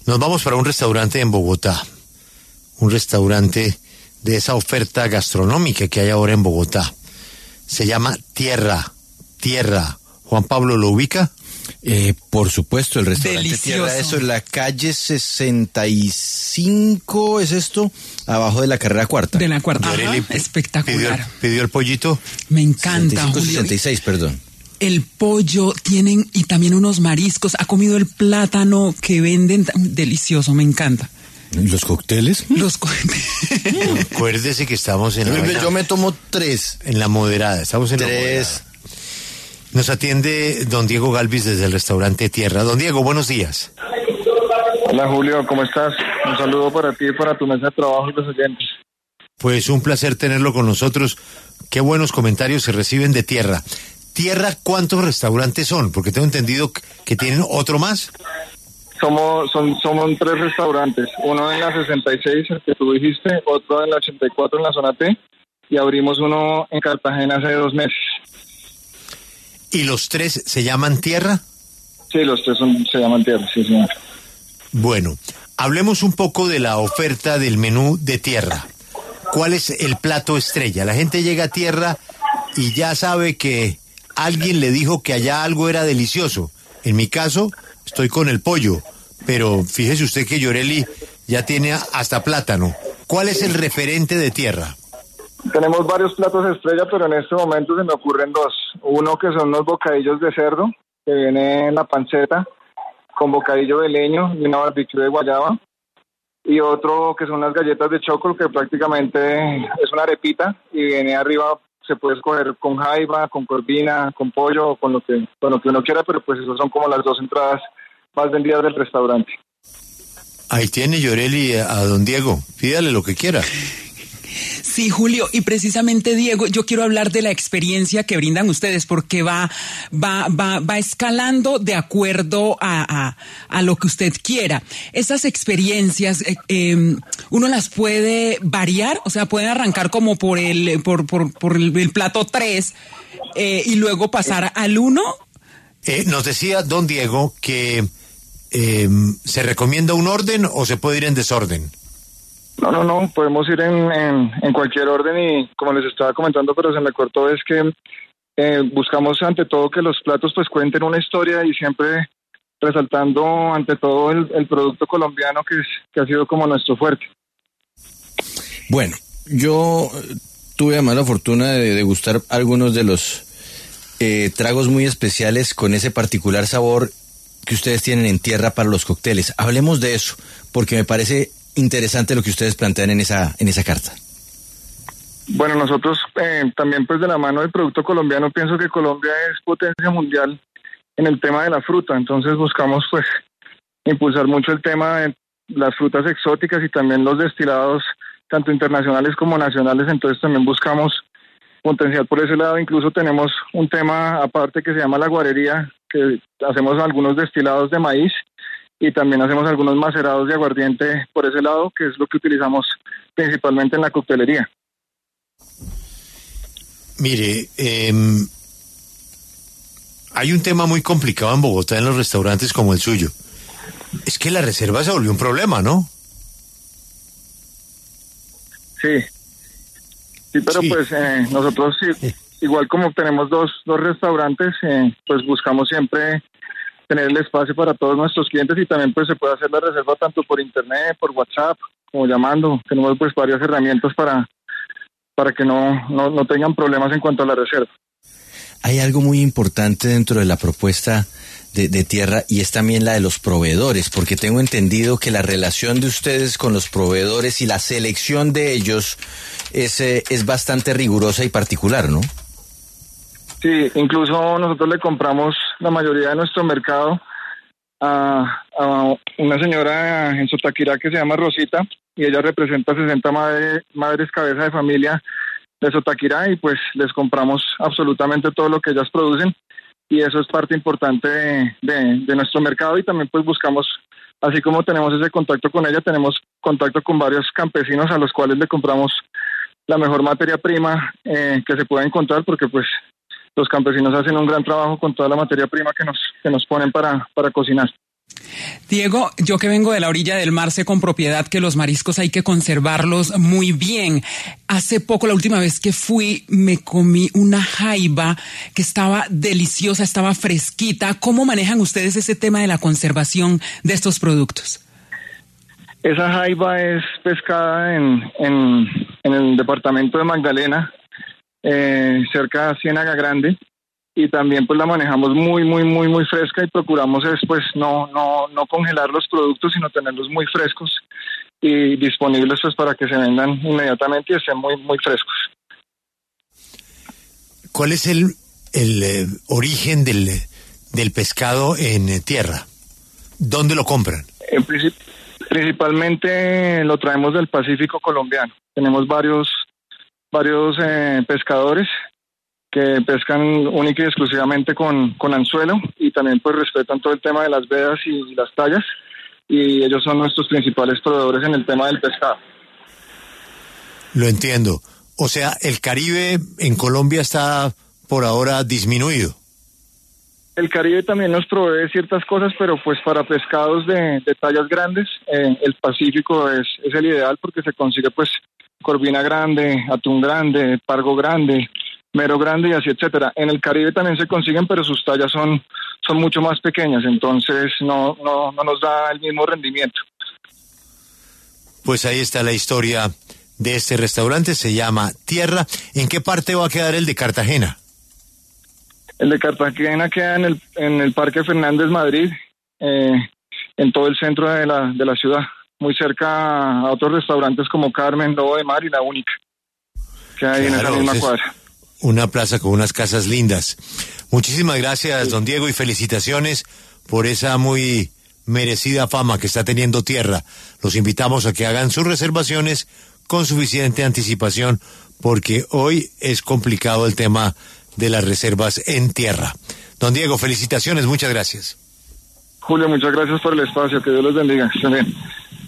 Nos vamos para un restaurante en Bogotá, un restaurante de esa oferta gastronómica que hay ahora en Bogotá. Se llama Tierra. Juan Pablo, ¿lo ubica? Por supuesto, el restaurante Delicioso. Tierra, eso en la calle 65, ¿es esto? Abajo de la carrera cuarta. De la cuarta. Yoreli, Ajá, espectacular. ¿Pidió el pollito? Me encanta, 65, Julio. 66, perdón. El pollo tienen y también unos mariscos. ¿Ha comido el plátano que venden? Delicioso, me encanta. ¿Los cócteles? Acuérdese que estamos en Yo me tomo 3. en la moderada. Estamos en la 3. moderada. Nos atiende don Diego Galvis desde el restaurante Tierra. Don Diego, buenos días. Hola Julio, ¿cómo estás? Un saludo para ti y para tu mesa de trabajo y los oyentes. Pues un placer tenerlo con nosotros. Qué buenos comentarios se reciben de Tierra. Tierra, ¿cuántos restaurantes son? Porque tengo entendido que tienen otro más. Somos 3 restaurantes, uno en la 66, el que tú dijiste, otro en la 84 en la zona T, y abrimos uno en Cartagena hace 2 meses. ¿Y los 3 se llaman Tierra? Sí, los 3 se llaman Tierra, sí señor. Bueno, hablemos un poco de la oferta del menú de Tierra. ¿Cuál es el plato estrella? La gente llega a Tierra y ya sabe que alguien le dijo que allá algo era delicioso. En mi caso, estoy con el pollo, pero fíjese usted que Yoreli ya tiene hasta plátano. ¿Cuál es el referente de Tierra? Tenemos varios platos estrella, pero en este momento se me ocurren 2. Uno que son los bocadillos de cerdo, que viene en la panceta, con bocadillo de leño y una barbecue de guayaba. Y otro que son las galletas de chocolo, que prácticamente es una arepita y viene arriba. Se puede escoger con jaiba, con corvina, con pollo, con lo que uno quiera, pero pues esas son como las 2 entradas más vendidas del restaurante. Ahí tiene Yoreli a don Diego. Pídale lo que quiera. Sí, Julio, y precisamente, Diego, yo quiero hablar de la experiencia que brindan ustedes, porque va escalando de acuerdo a lo que usted quiera. Esas experiencias, uno las puede variar, o sea, pueden arrancar como por el plato 3 y luego pasar al 1. Nos decía don Diego que ¿se recomienda un orden o se puede ir en desorden? No, podemos ir en cualquier orden y como les estaba comentando, pero se me cortó, es que buscamos ante todo que los platos pues cuenten una historia y siempre resaltando ante todo el producto colombiano que ha sido como nuestro fuerte. Bueno, yo tuve además la fortuna de degustar algunos de los tragos muy especiales con ese particular sabor que ustedes tienen en Tierra para los cócteles. Hablemos de eso, porque me parece interesante lo que ustedes plantean en esa carta. Bueno, nosotros también pues de la mano del producto colombiano, pienso que Colombia es potencia mundial en el tema de la fruta, entonces buscamos pues impulsar mucho el tema de las frutas exóticas y también los destilados tanto internacionales como nacionales, entonces también buscamos potenciar por ese lado. Incluso tenemos un tema aparte que se llama la guarería, que hacemos algunos destilados de maíz y también hacemos algunos macerados de aguardiente por ese lado, que es lo que utilizamos principalmente en la coctelería. Mire, hay un tema muy complicado en Bogotá en los restaurantes como el suyo. Es que la reserva se volvió un problema, ¿no? Sí, pero Sí. pues nosotros sí, igual como tenemos dos restaurantes, pues buscamos siempre tener el espacio para todos nuestros clientes y también pues se puede hacer la reserva tanto por internet, por WhatsApp, como llamando. Tenemos pues varias herramientas para que no tengan problemas en cuanto a la reserva. Hay algo muy importante dentro de la propuesta de Tierra y es también la de los proveedores, porque tengo entendido que la relación de ustedes con los proveedores y la selección de ellos es bastante rigurosa y particular, ¿no? Sí, incluso nosotros le compramos la mayoría de nuestro mercado a una señora en Sotaquirá que se llama Rosita y ella representa 60 madres cabeza de familia de Sotaquirá y pues les compramos absolutamente todo lo que ellas producen y eso es parte importante de nuestro mercado y también pues buscamos, así como tenemos ese contacto con ella, tenemos contacto con varios campesinos a los cuales le compramos la mejor materia prima que se pueda encontrar porque pues los campesinos hacen un gran trabajo con toda la materia prima que nos ponen para cocinar. Diego, yo que vengo de la orilla del mar sé con propiedad que los mariscos hay que conservarlos muy bien. Hace poco, la última vez que fui, me comí una jaiba que estaba deliciosa, estaba fresquita. ¿Cómo manejan ustedes ese tema de la conservación de estos productos? Esa jaiba es pescada en el departamento de Magdalena, cerca de Ciénaga Grande. Y también pues la manejamos muy fresca y procuramos pues no congelar los productos, sino tenerlos muy frescos y disponibles pues para que se vendan inmediatamente y estén muy frescos. ¿Cuál es el origen del pescado en tierra? ¿Dónde lo compran? Principalmente lo traemos del Pacífico colombiano. Tenemos varios pescadores que pescan única y exclusivamente con anzuelo y también pues respetan todo el tema de las vedas y las tallas, y ellos son nuestros principales proveedores en el tema del pescado. Lo entiendo. O sea, el Caribe en Colombia está por ahora disminuido. El Caribe también nos provee ciertas cosas, pero pues para pescados de tallas grandes, el Pacífico es el ideal porque se consigue pues corvina grande, atún grande, pargo grande, mero grande y así, etcétera. En el Caribe también se consiguen, pero sus tallas son mucho más pequeñas, entonces no nos da el mismo rendimiento. Pues ahí está la historia de este restaurante, se llama Tierra. ¿En qué parte va a quedar el de Cartagena? El de Cartagena queda en el Parque Fernández Madrid, en todo el centro de la ciudad, muy cerca a otros restaurantes como Carmen, Lobo de Mar y La Única, que hay en esa misma cuadra. Una plaza con unas casas lindas. Muchísimas gracias, don Diego, y felicitaciones por esa muy merecida fama que está teniendo Tierra. Los invitamos a que hagan sus reservaciones con suficiente anticipación, porque hoy es complicado el tema de las reservas en Tierra. Don Diego, felicitaciones, muchas gracias. Julio, muchas gracias por el espacio, que Dios los bendiga. Estén bien.